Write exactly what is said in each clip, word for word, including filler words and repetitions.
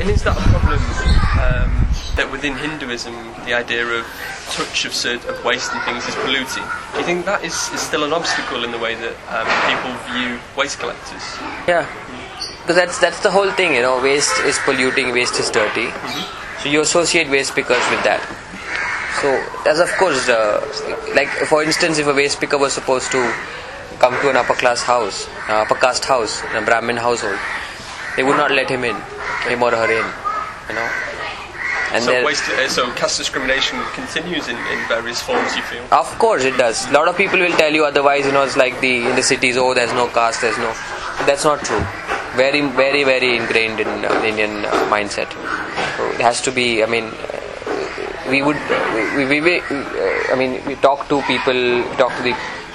And is that a problem um, that within Hinduism the idea of touch of, of waste and things is polluting? Do you think that is, is still an obstacle in the way that um, people view waste collectors? Yeah, because that's that's the whole thing, you know. Waste is polluting, waste is dirty. Mm-hmm. So you associate waste pickers with that. So as of course, uh, like for instance, if a waste picker was supposed to come to an upper class house, uh, upper caste house, a Brahmin household, they would not let him in, him or her in, you know. And so, waste, uh, so caste discrimination continues in, in various forms, you feel? Of course it does. A lot of people will tell you otherwise, you know, it's like the in the cities, oh, there's no caste, there's no... That's not true. Very, very, very ingrained in uh, the Indian uh, mindset. So it has to be, I mean, uh, we would, we, we, we uh, I mean, we talk to people, we talk to the,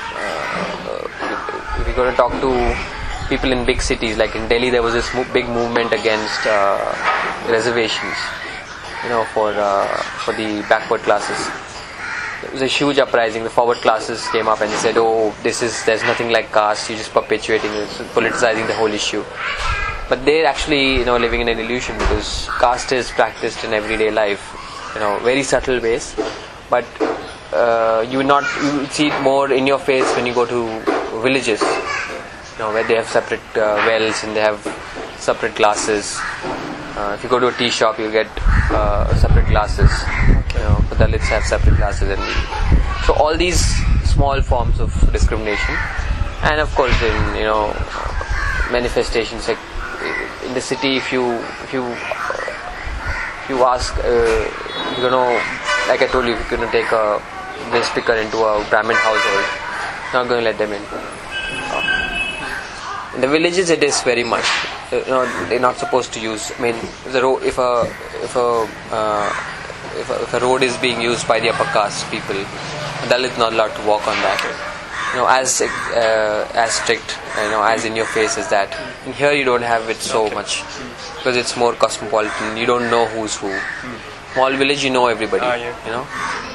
uh, we're going to talk to people in big cities, like in Delhi there was this mo- big movement against uh, reservations. You know, for uh, for the backward classes, it was a huge uprising. The forward classes came up and they said, "Oh, this is there's nothing like caste. You're just perpetuating it, politicizing the whole issue." But they're actually, you know, living in an illusion because caste is practiced in everyday life, you know, very subtle ways. But uh, you will not you will see it more in your face when you go to villages, you know, where they have separate uh, wells and they have separate glasses. Uh, if you go to a tea shop, you'll get uh, separate glasses. You know, the Dalits have separate glasses, and so all these small forms of discrimination, and of course, in you know manifestations like in the city, if you if you if you ask, uh, you know, like I told you, if you're going to take a waste picker into a Brahmin household, you're not going to let them in. In the villages, it is very much. You know, they're not supposed to use. I mean, if the road, if a if a, uh, if a if a road is being used by the upper caste people, Dalit is not allowed to walk on that. You know, as uh, as strict, you know, as in your face as that. And here you don't have it so okay. much because it's more cosmopolitan. You don't know who's who. Small village, you know everybody. Ah, yeah. You know.